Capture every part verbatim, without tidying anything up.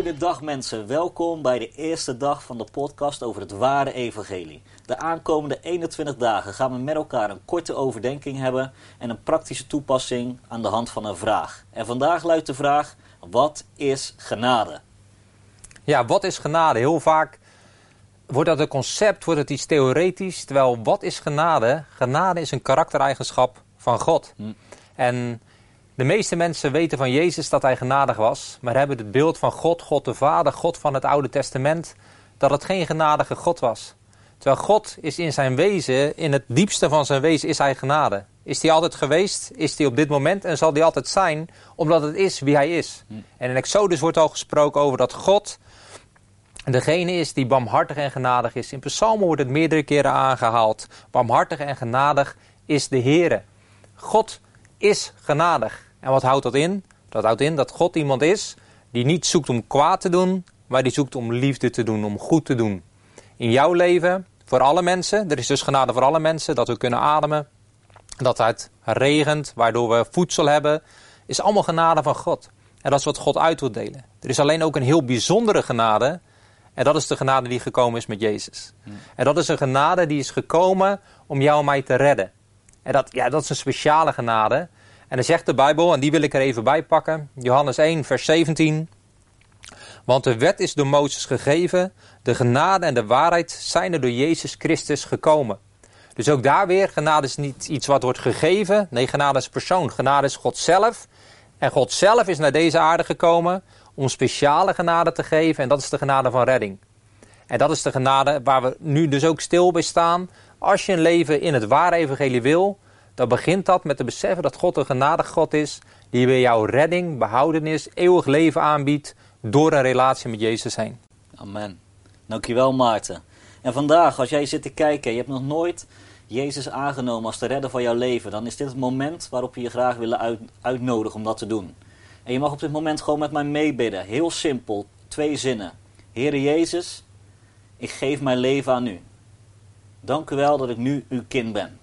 Goedendag mensen, welkom bij de eerste dag van de podcast over het ware evangelie. De aankomende eenentwintig dagen gaan we met elkaar een korte overdenking hebben en een praktische toepassing aan de hand van een vraag. En vandaag luidt de vraag, wat is genade? Ja, wat is genade? Heel vaak wordt dat een concept, wordt het iets theoretisch, terwijl wat is genade? Genade is een karaktereigenschap van God. Hm. En de meeste mensen weten van Jezus dat hij genadig was, maar hebben het beeld van God, God de Vader, God van het Oude Testament, dat het geen genadige God was. Terwijl God is in zijn wezen, in het diepste van zijn wezen, is hij genade. Is hij altijd geweest, is hij op dit moment en zal hij altijd zijn, omdat het is wie hij is. Hm. En in Exodus wordt al gesproken over dat God degene is die barmhartig en genadig is. In Psalmen wordt het meerdere keren aangehaald. Barmhartig en genadig is de Heere. God is genadig. En wat houdt dat in? Dat houdt in dat God iemand is die niet zoekt om kwaad te doen, maar die zoekt om liefde te doen, om goed te doen. In jouw leven, voor alle mensen, er is dus genade voor alle mensen, dat we kunnen ademen, dat het regent, waardoor we voedsel hebben, is allemaal genade van God. En dat is wat God uit wil delen. Er is alleen ook een heel bijzondere genade, en dat is de genade die gekomen is met Jezus. Hmm. En dat is een genade die is gekomen om jou en mij te redden. En dat, ja, dat is een speciale genade. En dan zegt de Bijbel, en die wil ik er even bij pakken. Johannes één, vers zeventien. Want de wet is door Mozes gegeven. De genade en de waarheid zijn er door Jezus Christus gekomen. Dus ook daar weer, genade is niet iets wat wordt gegeven. Nee, genade is persoon. Genade is God zelf. En God zelf is naar deze aarde gekomen om speciale genade te geven. En dat is de genade van redding. En dat is de genade waar we nu dus ook stil bij staan. Als je een leven in het ware evangelie wil, dan begint dat met te beseffen dat God een genadig God is, die bij jou redding, behoudenis, eeuwig leven aanbiedt door een relatie met Jezus heen. Amen. Dankjewel Maarten. En vandaag, als jij zit te kijken, je hebt nog nooit Jezus aangenomen als de redder van jouw leven, dan is dit het moment waarop we je graag willen uit, uitnodigen om dat te doen. En je mag op dit moment gewoon met mij meebidden. Heel simpel, twee zinnen. Heere Jezus, ik geef mijn leven aan u. Dank u wel dat ik nu uw kind ben.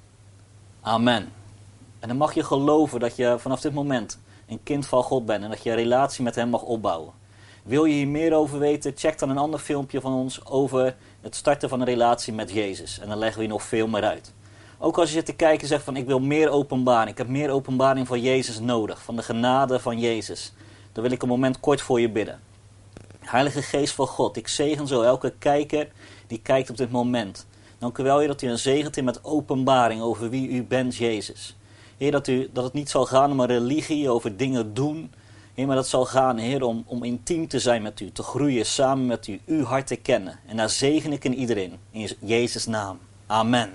Amen. En dan mag je geloven dat je vanaf dit moment een kind van God bent en dat je een relatie met hem mag opbouwen. Wil je hier meer over weten, check dan een ander filmpje van ons over het starten van een relatie met Jezus. En dan leggen we je nog veel meer uit. Ook als je zit te kijken en zegt van ik wil meer openbaring, ik heb meer openbaring van Jezus nodig, van de genade van Jezus. Dan wil ik een moment kort voor je bidden. Heilige Geest van God, ik zegen zo elke kijker die kijkt op dit moment. Dank u wel, Heer, dat u een zegent in met openbaring over wie u bent, Jezus. Heer, dat, u, dat het niet zal gaan om een religie, over dingen doen. Heer, maar dat zal gaan, Heer, om, om intiem te zijn met u, te groeien samen met u, uw hart te kennen. En daar zegen ik in iedereen, in Jezus' naam. Amen.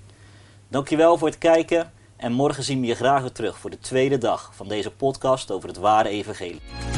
Dank u wel voor het kijken en morgen zien we je graag weer terug voor de tweede dag van deze podcast over het ware evangelie.